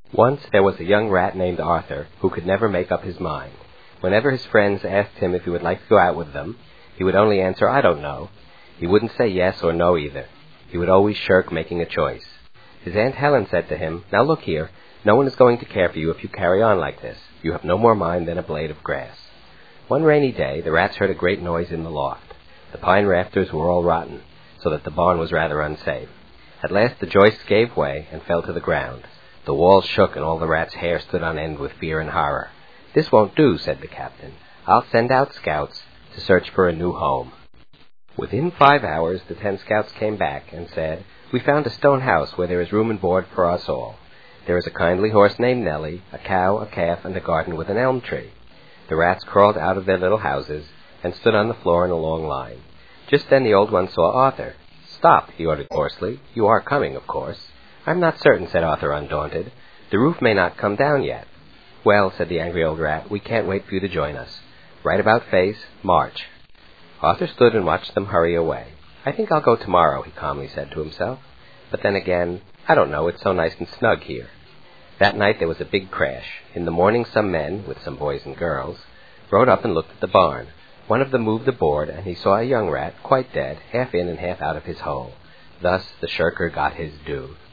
Once there was a young rat named Arthur who could never make up his mind. Whenever his friends asked him if he would like to go out with them, he would only answer, "I don't know." He wouldn't say yes or no either. He would always shirk making a choice. His Aunt Helen said to him, "Now look here, no one is going to care for you if you carry on like this. You have no more mind than a blade of grass." One rainy day, the rats heard a great noise in the loft. The pine rafters were all rotten, so that the barn was rather unsafe. At last the joists gave way and fell to the ground. The walls shook and all the rats' hair stood on end with fear and horror. "This won't do," said the captain. "I'll send out scouts to search for a new home." Within 5 hours, the 10 scouts came back and said, "We found a stone house where there is room and board for us all. There is a kindly horse named Nellie, a cow, a calf, and a garden with an elm tree." The rats crawled out of their little houses and stood on the floor in a long line. Just then the old one saw Arthur. "Stop," he ordered hoarsely. "You are coming, of course." "I'm not certain," said Arthur, undaunted. "The roof may not come down yet." "Well," said the angry old rat, "we can't wait for you to join us. Right about face, march." Arthur stood and watched them hurry away. "I think I'll go tomorrow," he calmly said to himself. "But then again, I don't know, it's so nice and snug here." That night there was a big crash. In the morning some men, with some boys and girls, rode up and looked at the barn. One of them moved a board, and he saw a young rat, quite dead, half in and half out of his hole. Thus the shirker got his due.